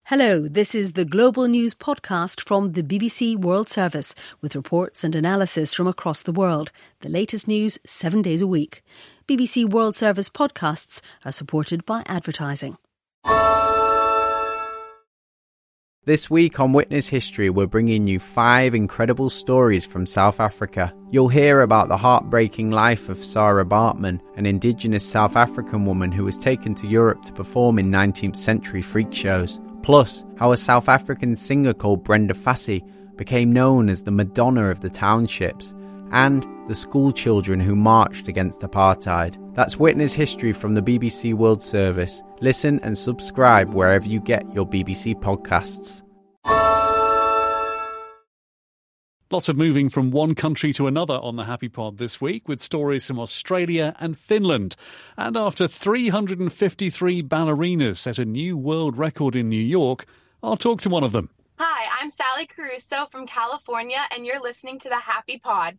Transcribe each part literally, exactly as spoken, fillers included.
Hello, this is the Global News Podcast from the B B C World Service, with reports and analysis from across the world. The latest news seven days a week. B B C World Service podcasts are supported by advertising. This week on Witness History, we're bringing you five incredible stories from South Africa. You'll hear about the heartbreaking life of Sarah Baartman, an indigenous South African woman who was taken to Europe to perform in nineteenth century freak shows. Plus, how a South African singer called Brenda Fassie became known as the Madonna of the townships, and the school children who marched against apartheid. That's Witness History from the B B C World Service. Listen and subscribe wherever you get your B B C podcasts. Lots of moving from one country to another on the Happy Pod this week, with stories from Australia and Finland. And after three hundred fifty-three ballerinas set a new world record in New York, I'll talk to one of them. Hi, I'm Sally Caruso from California, and you're listening to the Happy Pod.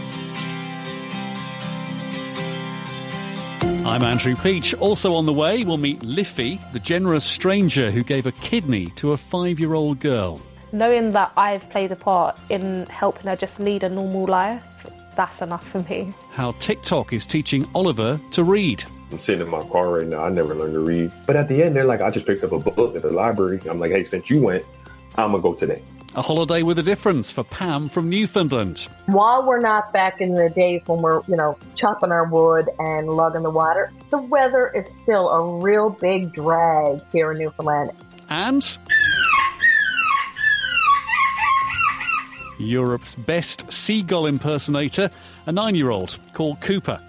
I'm Andrew Peach. Also on the way, we'll meet Liffey, the generous stranger who gave a kidney to a five-year-old girl. Knowing that I've played a part in helping her just lead a normal life, that's enough for me. How TikTok is teaching Oliver to read. I'm sitting in my car right now. I never learned to read. But at the end, they're like, I just picked up a book at the library. I'm like, hey, since you went, I'm going to go today. A holiday with a difference for Pam from Newfoundland. While we're not back in the days when we're, you know, chopping our wood and lugging the water, the weather is still a real big drag here in Newfoundland. And Europe's best seagull impersonator, a nine-year-old called Cooper.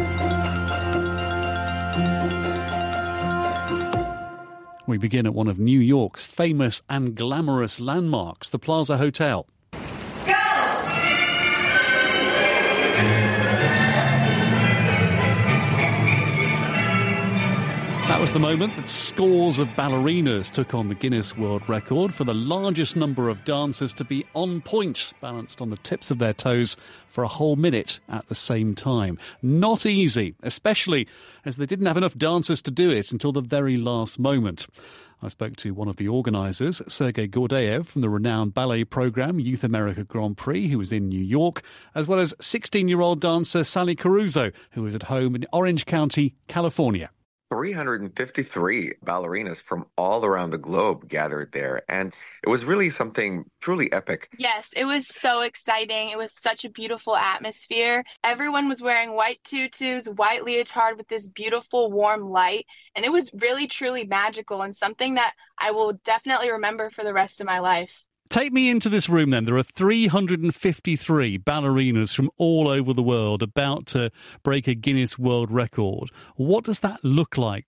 We begin at one of New York's famous and glamorous landmarks, the Plaza Hotel. That was the moment that scores of ballerinas took on the Guinness World Record for the largest number of dancers to be on point, balanced on the tips of their toes for a whole minute at the same time. Not easy, especially as they didn't have enough dancers to do it until the very last moment. I spoke to one of the organisers, Sergei Gordeev, from the renowned ballet programme Youth America Grand Prix, who was in New York, as well as sixteen-year-old dancer Sally Caruso, who was at home in Orange County, California. three hundred fifty-three ballerinas from all around the globe gathered there, and it was really something truly epic. Yes, it was so exciting. It was such a beautiful atmosphere. Everyone was wearing white tutus, white leotard with this beautiful warm light, and it was really truly magical and something that I will definitely remember for the rest of my life. Take me into this room then. There are three hundred fifty-three ballerinas from all over the world about to break a Guinness World Record. What does that look like?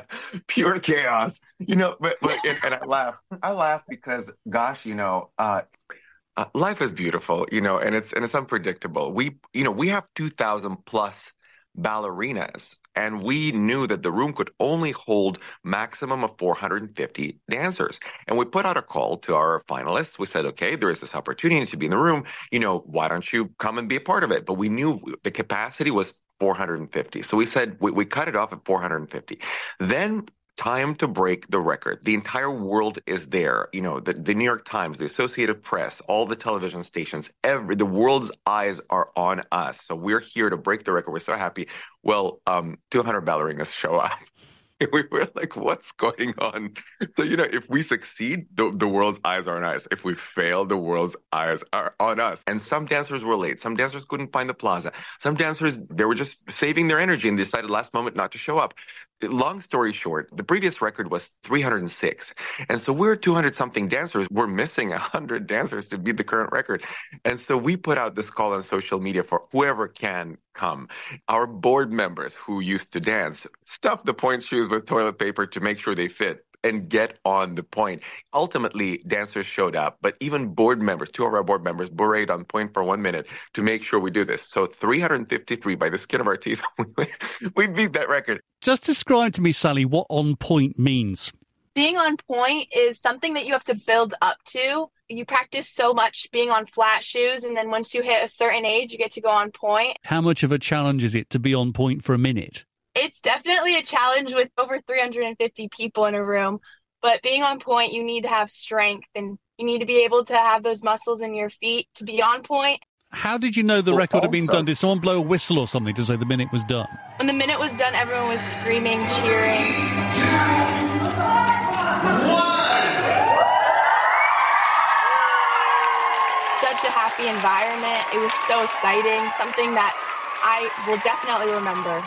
Pure chaos. You know, but, but and, and I laugh. I laugh because, gosh, you know, uh, uh, life is beautiful, you know, and it's and it's unpredictable. We, you know, we have two thousand plus ballerinas. And we knew that the room could only hold maximum of four hundred fifty dancers. And we put out a call to our finalists. We said, okay, there is this opportunity to be in the room. You know, why don't you come and be a part of it? But we knew the capacity was four hundred fifty. So we said, we, we cut it off at four hundred fifty. Then time to break the record. The entire world is there. You know, the, the New York Times, the Associated Press, all the television stations, every the world's eyes are on us. So we're here to break the record. We're so happy. Well, um, two hundred ballerinas show up. We were like, what's going on? So, you know, if we succeed, the, the world's eyes are on us. If we fail, the world's eyes are on us. And some dancers were late. Some dancers couldn't find the plaza. Some dancers, they were just saving their energy and decided last moment not to show up. Long story short, the previous record was three hundred six. And so we're two hundred something dancers. We're missing one hundred dancers to beat the current record. And so we put out this call on social media for whoever can come. Our board members who used to dance stuffed the point shoes with toilet paper to make sure they fit and get on the point. Ultimately, dancers showed up, but even board members, two of our board members, berate on point for one minute to make sure we do this. So three hundred fifty-three by the skin of our teeth, we beat that record. Just describe to me, Sally, what on point means. Being on point is something that you have to build up to. You practice so much being on flat shoes, and then once you hit a certain age, you get to go on point. How much of a challenge is it to be on point for a minute? It's definitely a challenge with over three hundred fifty people in a room, But being on point, you need to have strength and you need to be able to have those muscles in your feet to be on point. How did you know the well, record had been also, done? Did someone blow a whistle or something to say the minute was done? When the minute was done, everyone was screaming, cheering. Such a happy environment. It was so exciting, something that I will definitely remember.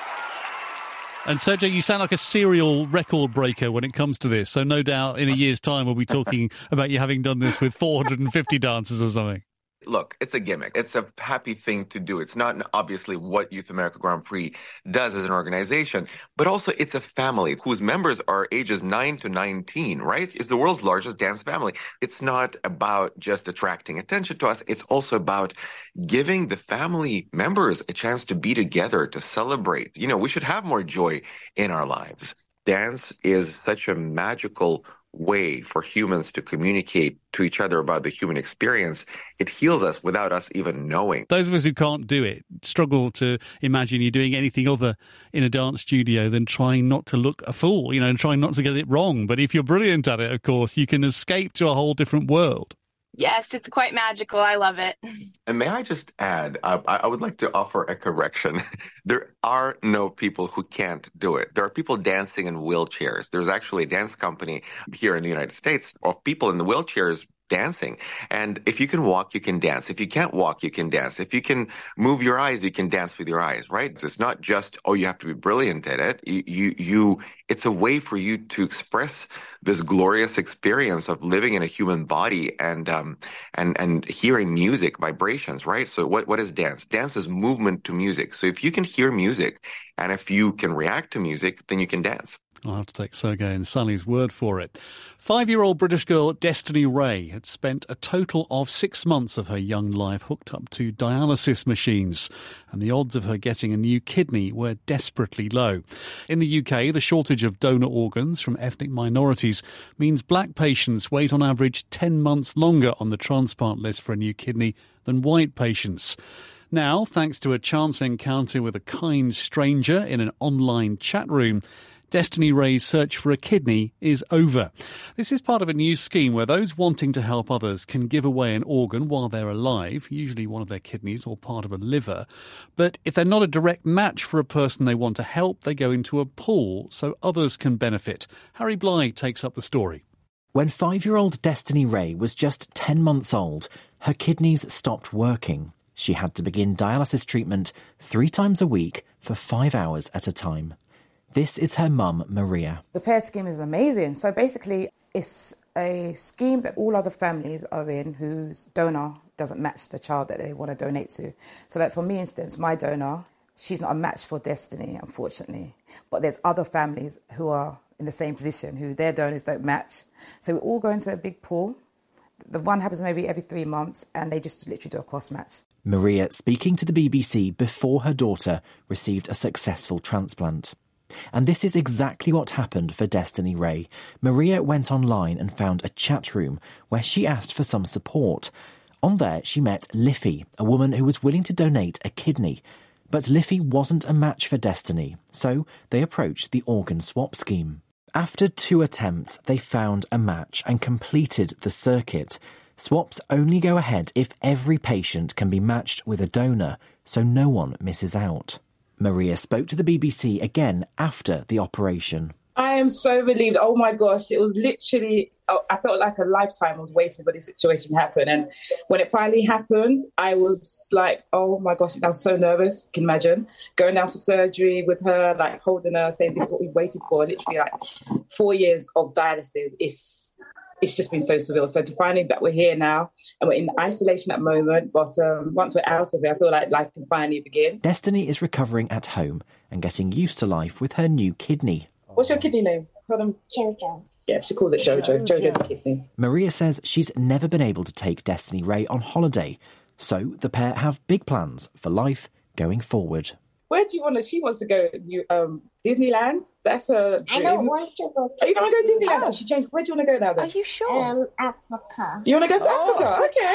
And Sergio, you sound like a serial record breaker when it comes to this. So no doubt in a year's time we'll be talking about you having done this with four hundred fifty dancers or something. Look, it's a gimmick. It's a happy thing to do. It's not obviously what Youth America Grand Prix does as an organization, but also it's a family whose members are ages nine to nineteen, right? It's the world's largest dance family. It's not about just attracting attention to us. It's also about giving the family members a chance to be together, to celebrate. You know, we should have more joy in our lives. Dance is such a magical way for humans to communicate to each other about the human experience. It heals us without us even knowing. Those of us who can't do it struggle to imagine you doing anything other in a dance studio than trying not to look a fool, you know, and trying not to get it wrong. But if you're brilliant at it, of course, you can escape to a whole different world. Yes, it's quite magical. I love it. And may I just add, uh, I would like to offer a correction. There are no people who can't do it. There are people dancing in wheelchairs. There's actually a dance company here in the United States of people in the wheelchairs dancing. And if you can walk, you can dance. If you can't walk, you can dance. If you can move your eyes, you can dance with your eyes, right? It's not just, oh, you have to be brilliant at it. You, you, you, it's a way for you to express this glorious experience of living in a human body and, um, and, and hearing music, vibrations, right? So what, what is dance? Dance is movement to music. So if you can hear music and if you can react to music, then you can dance. I'll have to take Sergei and Sally's word for it. Five-year-old British girl Destiny Ray had spent a total of six months of her young life hooked up to dialysis machines, and the odds of her getting a new kidney were desperately low. In the U K, the shortage of donor organs from ethnic minorities means black patients wait on average ten months longer on the transplant list for a new kidney than white patients. Now, thanks to a chance encounter with a kind stranger in an online chat room, Destiny Ray's search for a kidney is over. This is part of a new scheme where those wanting to help others can give away an organ while they're alive, usually one of their kidneys or part of a liver. But if they're not a direct match for a person they want to help, they go into a pool so others can benefit. Harry Bly takes up the story. When five-year-old Destiny Ray was just ten months old, her kidneys stopped working. She had to begin dialysis treatment three times a week for five hours at a time. This is her mum, Maria. The PAIR scheme is amazing. So basically, it's a scheme that all other families are in whose donor doesn't match the child that they want to donate to. So like for me, instance, my donor, she's not a match for Destiny, unfortunately. But there's other families who are in the same position, who their donors don't match. So we all go into a big pool. The one happens maybe every three months, and they just literally do a cross match. Maria speaking to the B B C before her daughter received a successful transplant. And this is exactly what happened for Destiny Ray. Maria went online and found a chat room where she asked for some support. On there, she met Liffy, a woman who was willing to donate a kidney. But Liffy wasn't a match for Destiny, so they approached the organ swap scheme. After two attempts, they found a match and completed the circuit. Swaps only go ahead if every patient can be matched with a donor, so no one misses out. Maria spoke to the B B C again after the operation. I am so relieved. Oh my gosh, it was literally, I felt like a lifetime was waiting for this situation to happen. And when it finally happened, I was like, oh my gosh, I was so nervous. You can imagine going down for surgery with her, like holding her, saying this is what we waited for. Literally like four years of dialysis. It's, it's just been so surreal. So to finally that we're here now and we're in isolation at the moment, but um, once we're out of it, I feel like life can finally begin. Destiny is recovering at home and getting used to life with her new kidney. What's your kidney name? Call them Jojo. Yeah, she calls it Jojo. Jojo the kidney. Maria says she's never been able to take Destiny Ray on holiday, so the pair have big plans for life going forward. Where do you want to? She wants to go. You um Disneyland. That's her dream. I don't want to go. To Are you going to go to Disneyland? Oh. Oh, she changed. Where do you want to go now? Then? Are you sure? Um, Africa. You want to go to oh. Africa? Okay.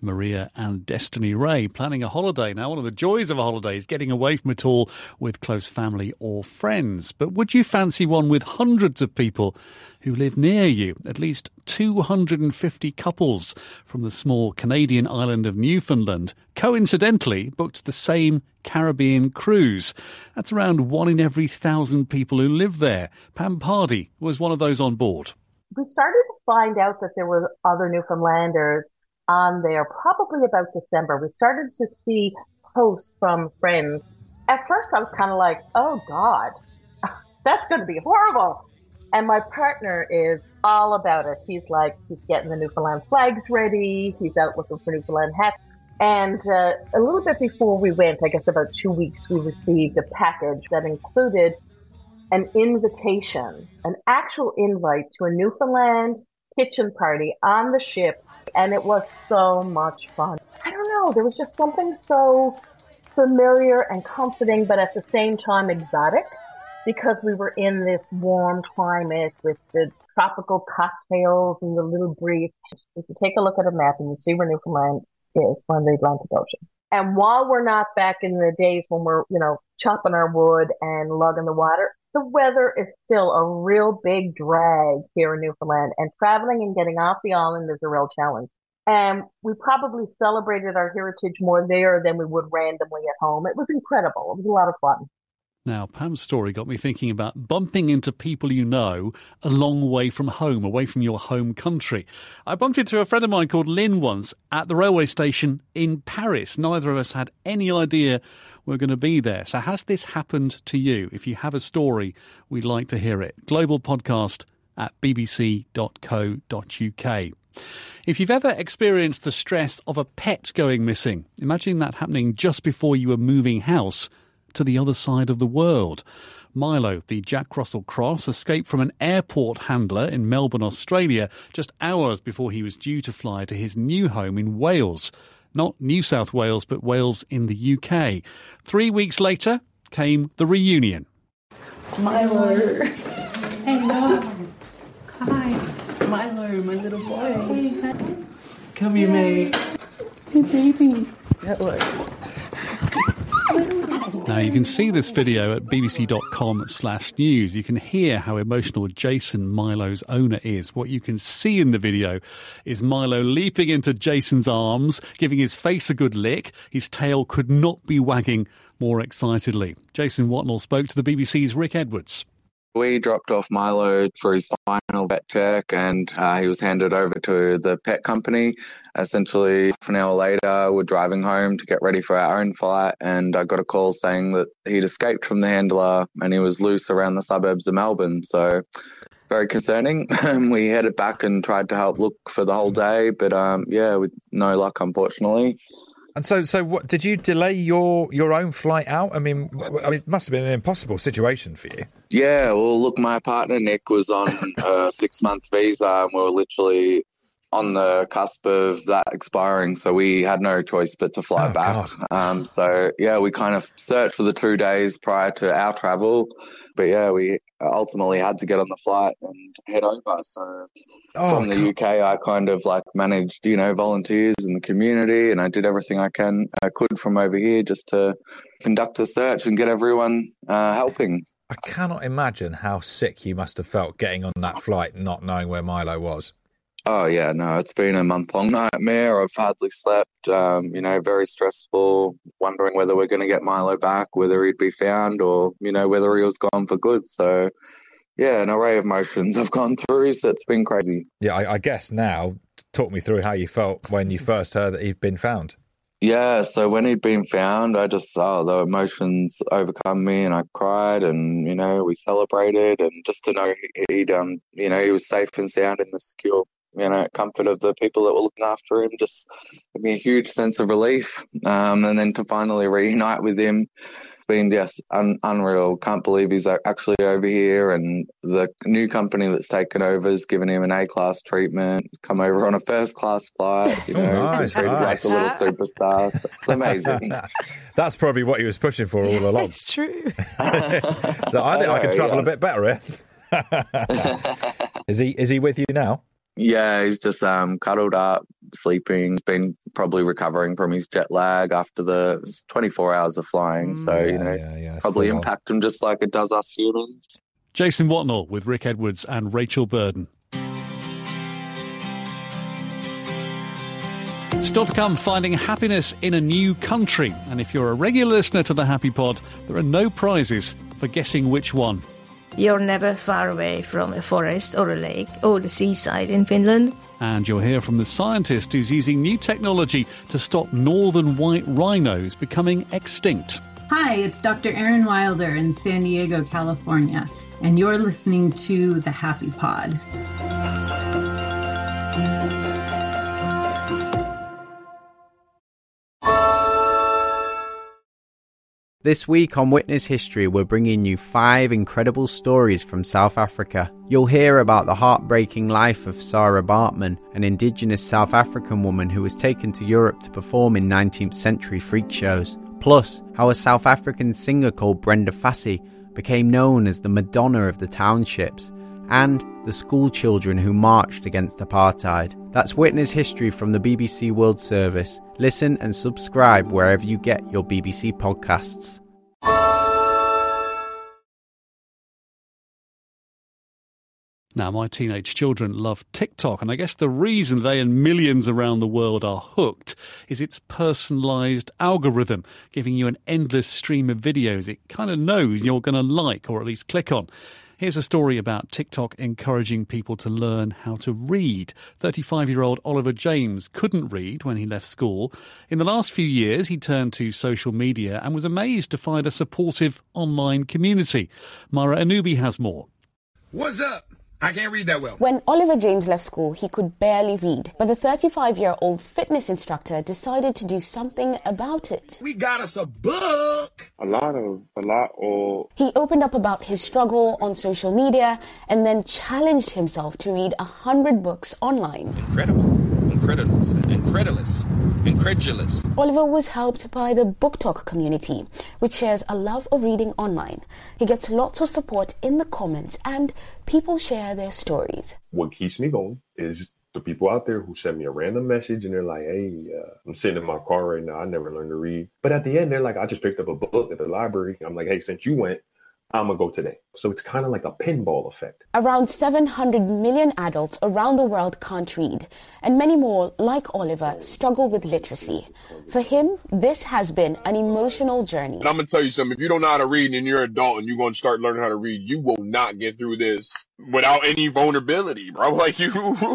Maria and Destiny Ray planning a holiday. Now, one of the joys of a holiday is getting away from it all with close family or friends. But would you fancy one with hundreds of people who live near you? At least two hundred fifty couples from the small Canadian island of Newfoundland coincidentally booked the same Caribbean cruise. That's around one in every thousand people who live there. Pam Pardee was one of those on board. We started to find out that there were other Newfoundlanders on there probably about December. We started to see posts from friends. At first I was kind of like, oh God, that's going to be horrible. And my partner is all about it. He's like, he's getting the Newfoundland flags ready. He's out looking for Newfoundland hats. And uh, a little bit before we went, I guess about two weeks, we received a package that included an invitation, an actual invite to a Newfoundland kitchen party on the ship. And it was so much fun. I don't know, there was just something so familiar and comforting, but at the same time exotic, because we were in this warm climate with the tropical cocktails and the little breeze. If you take a look at a map and you see where Newfoundland is, on the Atlantic Ocean. And while we're not back in the days when we're, you know, chopping our wood and lugging the water, the weather is still a real big drag here in Newfoundland, and traveling and getting off the island is a real challenge. And we probably celebrated our heritage more there than we would randomly at home. It was incredible. It was a lot of fun. Now, Pam's story got me thinking about bumping into people you know a long way from home, away from your home country. I bumped into a friend of mine called Lynn once at the railway station in Paris. Neither of us had any idea we were going to be there. So has this happened to you? If you have a story, we'd like to hear it. Global podcast at b b c dot co dot u k. If you've ever experienced the stress of a pet going missing, imagine that happening just before you were moving house to the other side of the world. Milo, the Jack Russell Cross, escaped from an airport handler in Melbourne, Australia, just hours before he was due to fly to his new home in Wales. Not New South Wales, but Wales in the U K. Three weeks later came the reunion. Milo. Hello. Hi. Milo, my little boy. Hey. Come here, mate. Hey, baby. Hello. Now, you can see this video at bbc.com slash news. You can hear how emotional Jason, Milo's owner, is. What you can see in the video is Milo leaping into Jason's arms, giving his face a good lick. His tail could not be wagging more excitedly. Jason Watnell spoke to the B B C's Rick Edwards. We dropped off Milo for his final vet check, and uh, he was handed over to the pet company. Essentially, half an hour later, we're driving home to get ready for our own flight, and I got a call saying that he'd escaped from the handler and he was loose around the suburbs of Melbourne. So very concerning. We headed back and tried to help look for the whole day, but um, yeah, with no luck, unfortunately. And so, so what did you delay your, your own flight out? I mean, I mean, it must have been an impossible situation for you. Yeah, well, look, my partner Nick was on a six-month visa, and we were literally on the cusp of that expiring, so we had no choice but to fly oh, back. Um, so, yeah, we kind of searched for the two days prior to our travel, but, yeah, we ultimately had to get on the flight and head over. So oh, from the God. U K, I kind of, like, managed, you know, volunteers in the community, and I did everything I can I could from over here just to conduct the search and get everyone uh, helping. I cannot imagine how sick you must have felt getting on that flight not knowing where Milo was. Oh, yeah, no, it's been a month-long nightmare. I've hardly slept, um, you know, very stressful, wondering whether we're going to get Milo back, whether he'd be found, or, you know, whether he was gone for good. So, yeah, an array of emotions I've gone through, so it's been crazy. Yeah, I, I guess now, talk me through how you felt when you first heard that he'd been found. Yeah, so when he'd been found, I just, oh, the emotions overcome me, and I cried, and, you know, we celebrated, and just to know he'd, um, you know, he was safe and sound in the secure, you know, comfort of the people that were looking after him, just gave me a huge sense of relief. Um, and then to finally reunite with him, it's been just un- unreal. Can't believe he's actually over here, and the new company that's taken over has given him an A-class treatment, come over on a first-class flight, you know, oh, nice, he's been treated nice. like a little superstar. So it's amazing. That's probably what he was pushing for all along. It's true. So I think I, know, I can travel yeah. a bit better here. Is he, is he with you now? Yeah, he's just um, cuddled up, sleeping. He's been probably recovering from his jet lag after the twenty-four hours of flying. So, yeah, you know, yeah, yeah, probably impact him just like it does us humans. Jason Watnell with Rick Edwards and Rachel Burden. Still to come, finding happiness in a new country. And if you're a regular listener to the Happy Pod, there are no prizes for guessing which one. You're never far away from a forest or a lake or the seaside in Finland. And you'll hear from the scientist who's using new technology to stop northern white rhinos becoming extinct. Hi, it's Doctor Erin Wilder in San Diego, California, and you're listening to The Happy Pod. This week on Witness History, we're bringing you five incredible stories from South Africa. You'll hear about the heartbreaking life of Sarah Baartman, an indigenous South African woman who was taken to Europe to perform in nineteenth century freak shows. Plus, how a South African singer called Brenda Fassie became known as the Madonna of the townships, and the school children who marched against apartheid. That's Witness History from the B B C World Service. Listen and subscribe wherever you get your B B C podcasts. Now, my teenage children love TikTok, and I guess the reason they and millions around the world are hooked is its personalised algorithm, giving you an endless stream of videos it kind of knows you're going to like or at least click on. Here's a story about TikTok encouraging people to learn how to read. thirty-five-year-old Oliver James couldn't read when he left school. In the last few years, he turned to social media and was amazed to find a supportive online community. Myra Anubi has more. What's up? I can't read that well. When Oliver James left school, he could barely read. But the thirty-five-year-old fitness instructor decided to do something about it. We got us a book! A lot of, a lot of... He opened up about his struggle on social media and then challenged himself to read a hundred books online. Incredible. Incredulous. Incredulous. Incredulous. Oliver was helped by the BookTok community, which shares a love of reading online. He gets lots of support in the comments and people share their stories. What keeps me going is the people out there who send me a random message and they're like, hey, uh, I'm sitting in my car right now. I never learned to read. But at the end, they're like, I just picked up a book at the library. I'm like, hey, since you went, I'm going to go today. So it's kind of like a pinball effect. Around seven hundred million adults around the world can't read, and many more, like Oliver, struggle with literacy. For him, this has been an emotional journey. And I'm going to tell you something. If you don't know how to read and you're an adult and you're going to start learning how to read, you will not get through this without any vulnerability, bro. Like you.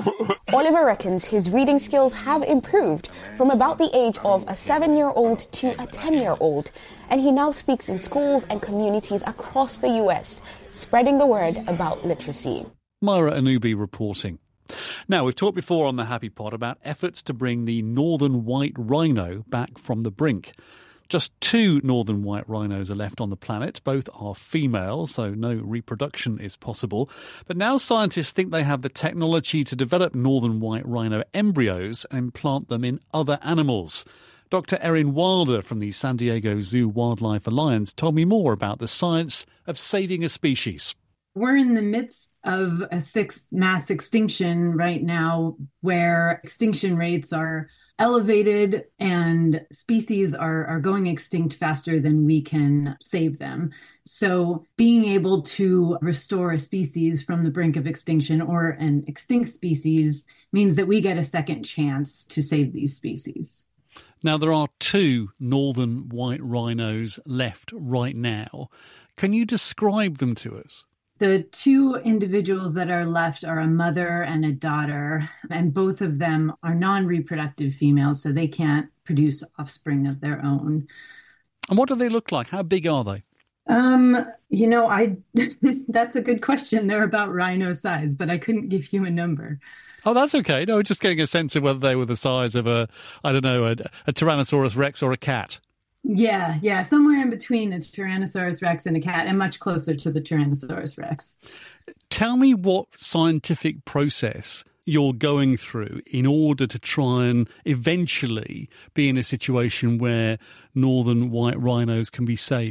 Oliver reckons his reading skills have improved from about the age of a seven-year-old to a ten-year-old. And he now speaks in schools and communities across the U S, spreading the word about literacy. Myra Anubi reporting. Now, we've talked before on the Happy Pod about efforts to bring the northern white rhino back from the brink. Just two northern white rhinos are left on the planet. Both are female, so no reproduction is possible. But now scientists think they have the technology to develop northern white rhino embryos and implant them in other animals. Doctor Erin Wilder from the San Diego Zoo Wildlife Alliance told me more about the science of saving a species. We're in the midst of a sixth mass extinction right now, where extinction rates are elevated and species are, are going extinct faster than we can save them. So being able to restore a species from the brink of extinction or an extinct species means that we get a second chance to save these species. Now, there are two northern white rhinos left right now. Can you describe them to us? The two individuals that are left are a mother and a daughter, and both of them are non-reproductive females, so they can't produce offspring of their own. And what do they look like? How big are they? Um, you know, I that's a good question. They're about rhino size, but I couldn't give you a number. Oh, that's okay. No, just getting a sense of whether they were the size of a, I don't know, a, a Tyrannosaurus Rex or a cat. Yeah, yeah, somewhere in between a Tyrannosaurus Rex and a cat, and much closer to the Tyrannosaurus Rex. Tell me what scientific process you're going through in order to try and eventually be in a situation where northern white rhinos can be saved.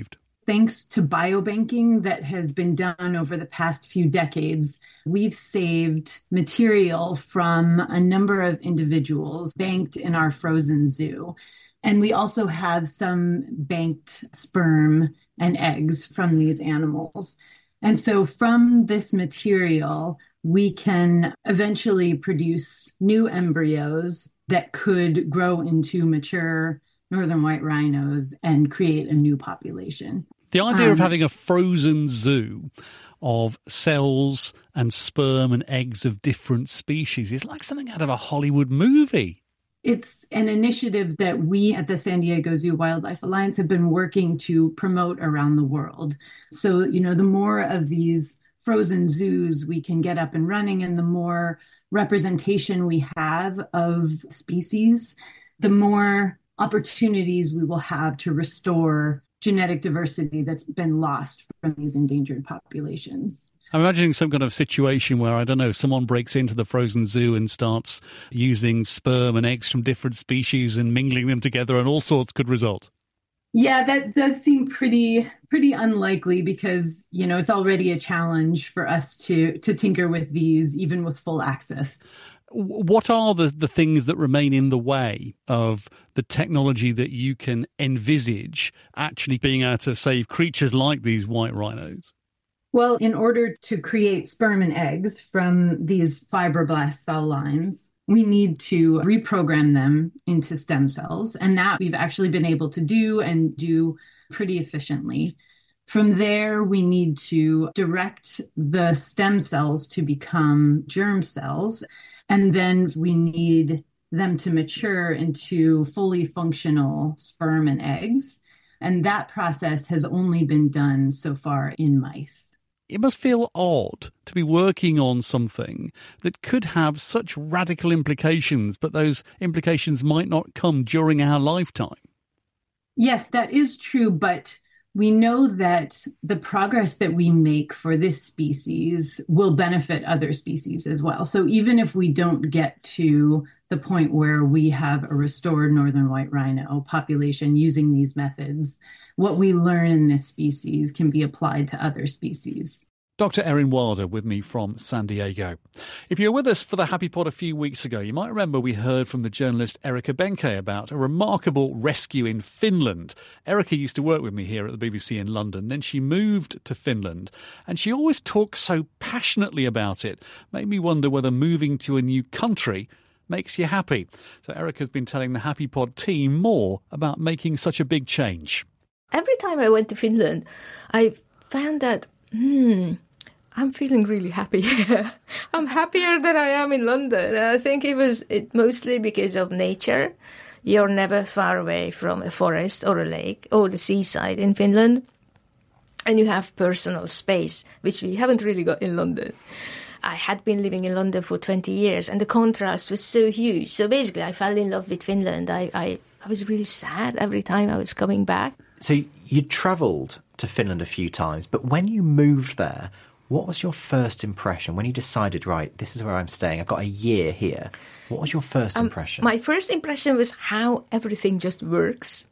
Thanks to biobanking that has been done over the past few decades, we've saved material from a number of individuals banked in our frozen zoo. And we also have some banked sperm and eggs from these animals. And so from this material, we can eventually produce new embryos that could grow into mature northern white rhinos and create a new population. The idea um, of having a frozen zoo of cells and sperm and eggs of different species is like something out of a Hollywood movie. It's an initiative that we at the San Diego Zoo Wildlife Alliance have been working to promote around the world. So, you know, the more of these frozen zoos we can get up and running and the more representation we have of species, the more opportunities we will have to restore genetic diversity that's been lost from these endangered populations. I'm imagining some kind of situation where, I don't know, someone breaks into the frozen zoo and starts using sperm and eggs from different species and mingling them together, and all sorts could result. Yeah, that does seem pretty pretty unlikely because, you know, it's already a challenge for us to to tinker with these, even with full access. What are the, the things that remain in the way of the technology that you can envisage actually being able to save creatures like these white rhinos? Well, in order to create sperm and eggs from these fibroblast cell lines, we need to reprogram them into stem cells. And that we've actually been able to do and do pretty efficiently. From there, we need to direct the stem cells to become germ cells. And then we need them to mature into fully functional sperm and eggs. And that process has only been done so far in mice. It must feel odd to be working on something that could have such radical implications, but those implications might not come during our lifetime. Yes, that is true, but we know that the progress that we make for this species will benefit other species as well. So even if we don't get to the point where we have a restored northern white rhino population using these methods, what we learn in this species can be applied to other species. Doctor Erin Wilder with me from San Diego. If you were with us for the Happy Pod a few weeks ago, you might remember we heard from the journalist Erica Benke about a remarkable rescue in Finland. Erica used to work with me here at the B B C in London. Then she moved to Finland, and she always talks so passionately about it. Made me wonder whether moving to a new country makes you happy. So Erica's been telling the Happy Pod team more about making such a big change. Every time I went to Finland, I found that, hmm, I'm feeling really happy here. I'm happier than I am in London. And I think it was it mostly because of nature. You're never far away from a forest or a lake or the seaside in Finland. And you have personal space, which we haven't really got in London. I had been living in London for twenty years, and the contrast was so huge. So basically, I fell in love with Finland. I, I, I was really sad every time I was coming back. So you travelled to Finland a few times, but when you moved there, what was your first impression when you decided, right, this is where I'm staying, I've got a year here? What was your first um, impression? My first impression was how everything just works.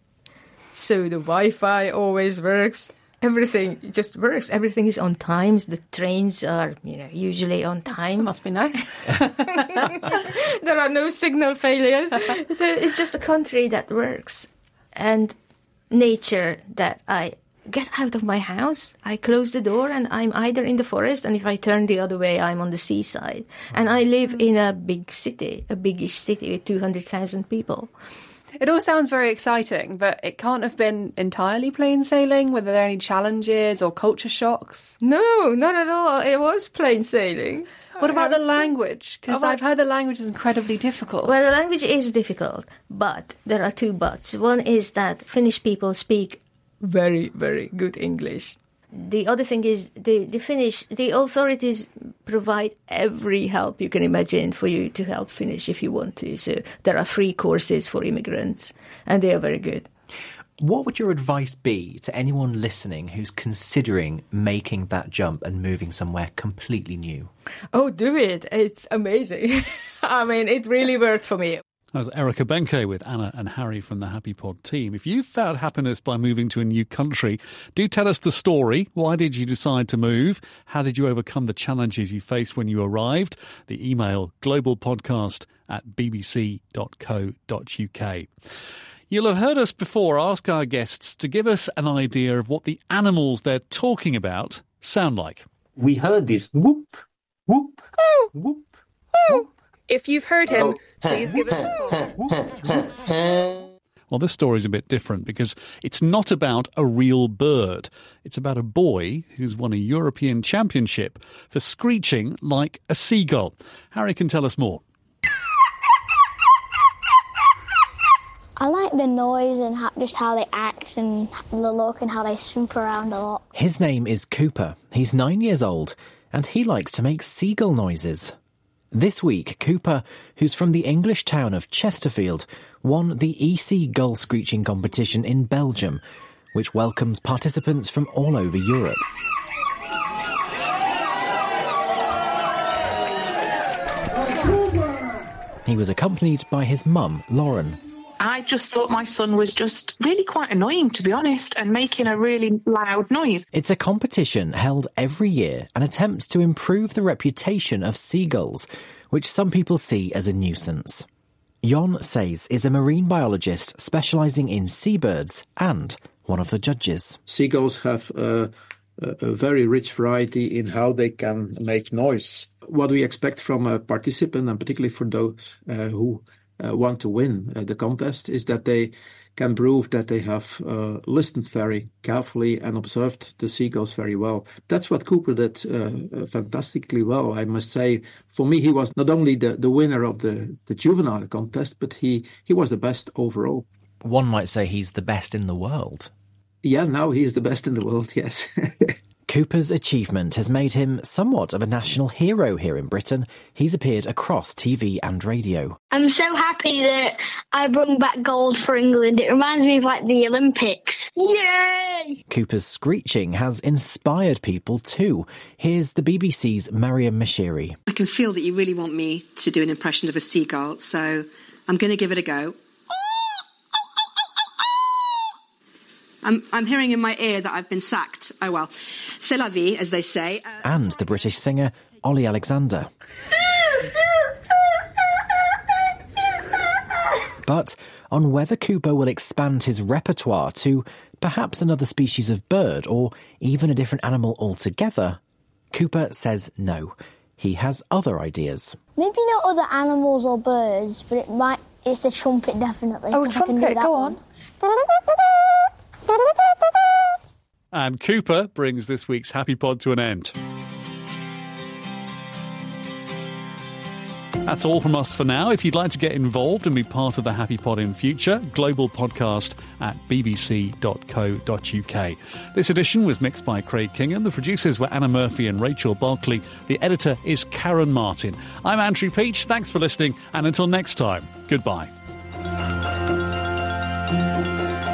So the Wi-Fi always works. Everything just works. Everything is on time. The trains are, you know, usually on time. That must be nice. There are no signal failures. So it's just a country that works. And nature that I get out of my house, I close the door and I'm either in the forest, and if I turn the other way, I'm on the seaside. And I live in a big city, a biggish city with two hundred thousand people. It all sounds very exciting, but it can't have been entirely plain sailing. Were there any challenges or culture shocks? No, not at all. It was plain sailing. What about the language? Because I've heard the language is incredibly difficult. Well, the language is difficult, but there are two buts. One is that Finnish people speak very, very good English. The other thing is the, the Finnish, the authorities provide every help you can imagine for you to help Finnish if you want to. So there are free courses for immigrants, and they are very good. What would your advice be to anyone listening who's considering making that jump and moving somewhere completely new? Oh, do it. It's amazing. I mean, it really worked for me. That was Erica Benke with Anna and Harry from the Happy Pod team. If you found happiness by moving to a new country, do tell us the story. Why did you decide to move? How did you overcome the challenges you faced when you arrived? The email globalpodcast at bbc dot co dot uk. You'll have heard us before ask our guests to give us an idea of what the animals they're talking about sound like. We heard this whoop, whoop, whoop, whoop. If you've heard him, oh. please give us a call. Well, this story is a bit different because it's not about a real bird. It's about a boy who's won a European championship for screeching like a seagull. Harry can tell us more. I like the noise and how, just how they act and the look and how they swoop around a lot. His name is Cooper. He's nine years old and he likes to make seagull noises. This week, Cooper, who's from the English town of Chesterfield, won the E C Gull Screeching competition in Belgium, which welcomes participants from all over Europe. He was accompanied by his mum, Lauren. I just thought my son was just really quite annoying, to be honest, and making a really loud noise. It's a competition held every year and attempts to improve the reputation of seagulls, which some people see as a nuisance. Jon Says is a marine biologist specialising in seabirds and one of the judges. Seagulls have uh, a very rich variety in how they can make noise. What we expect from a participant, and particularly for those uh, who Uh, want to win uh, the contest, is that they can prove that they have uh, listened very carefully and observed the seagulls very well. That's what Cooper did uh, fantastically well, I must say. For me, he was not only the, the winner of the, the juvenile contest, but he, he was the best overall. One might say he's the best in the world. Yeah, now he's the best in the world, yes. Cooper's achievement has made him somewhat of a national hero here in Britain. He's appeared across T V and radio. I'm so happy that I brought back gold for England. It reminds me of like the Olympics. Yay! Cooper's screeching has inspired people too. Here's the B B C's Mariam Mashiri. I can feel that you really want me to do an impression of a seagull, so I'm going to give it a go. I'm, I'm hearing in my ear that I've been sacked. Oh well. C'est la vie, as they say. Uh, and the British singer Ollie Alexander. But on whether Cooper will expand his repertoire to perhaps another species of bird or even a different animal altogether, Cooper says no. He has other ideas. Maybe not other animals or birds, but it might. It's the trumpet, definitely. Oh, trumpet, go one. on. And Cooper brings this week's Happy Pod to an end. That's all from us for now. If you'd like to get involved and be part of the Happy Pod in future, global podcast at bbc dot co dot uk. This edition was mixed by Craig Kingham. The producers were Anna Murphy and Rachel Barkley. The editor is Karen Martin. I'm Andrew Peach. Thanks for listening. And until next time, goodbye.